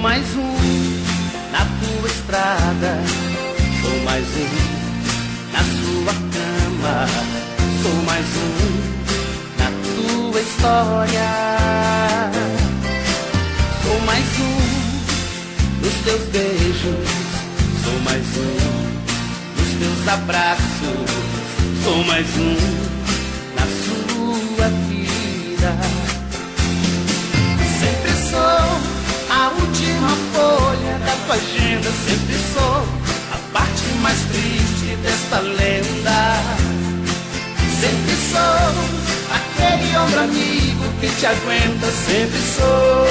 mais um na tua estrada, sou mais um na sua cama, sou mais um na tua história, sou mais um nos teus beijos, sou mais um nos teus abraços, sou mais um na sua vida. Sempre sou a última folha da tua agenda, sempre sou a parte mais triste desta lenda. Sempre sou aquele ombro amigo que te aguenta, sempre sou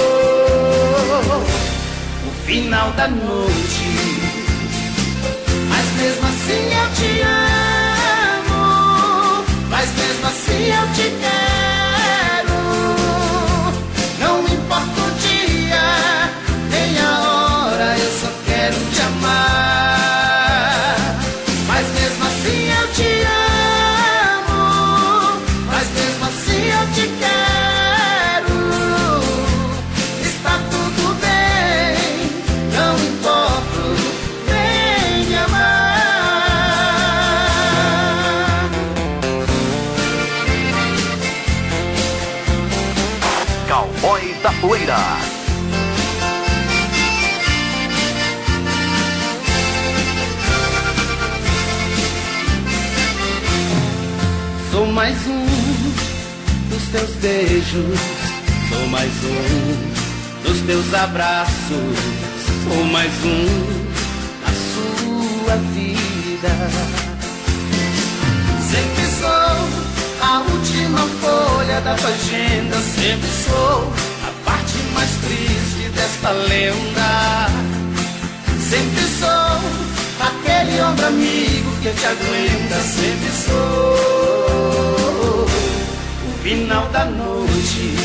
o final da noite. Mas mesmo assim eu te amo, mas mesmo assim eu te quero. Não importa o dia, nem a hora, eu só quero te amar. Mas mesmo assim eu te amo, mas mesmo assim eu te quero. Está tudo bem, não importa, vem me amar. Cowboy da Poeira. Sou mais um dos teus beijos, sou mais um dos teus abraços, sou mais um na sua vida. Sempre sou a última folha da tua agenda, sempre sou a parte mais triste desta lenda. Sempre sou aquele ombro amigo que te aguenta, sempre sou o final da noite.